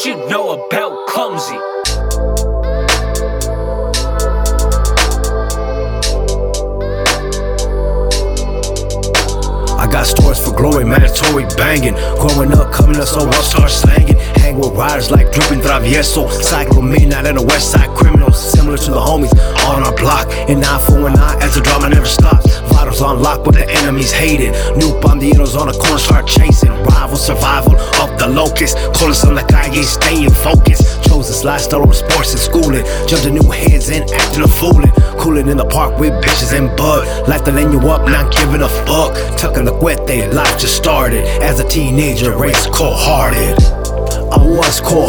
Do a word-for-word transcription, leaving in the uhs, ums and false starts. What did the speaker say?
What you know about clumsy? I got stories for glory, mandatory banging. Growing up, coming up, so I'll start slanging. Hang with riders like Drippin' Travieso, Cycle Midnight and the West Side Criminals, similar to the homies on our block. And eye for an eye as the drama never stops. Vitals on lock, but the enemies hated. New bandidos on the corner start chasing. Rival survival of the locust. Colas on the calle, staying focused. Chose this lifestyle over sports and schooling. Jumping new heads and acting a foolin'. Cooling in the park with bitches and bud. Life to laying you up, not giving a fuck. Tucking the cuete, life just started. As a teenager, raised cold-hearted. I was cold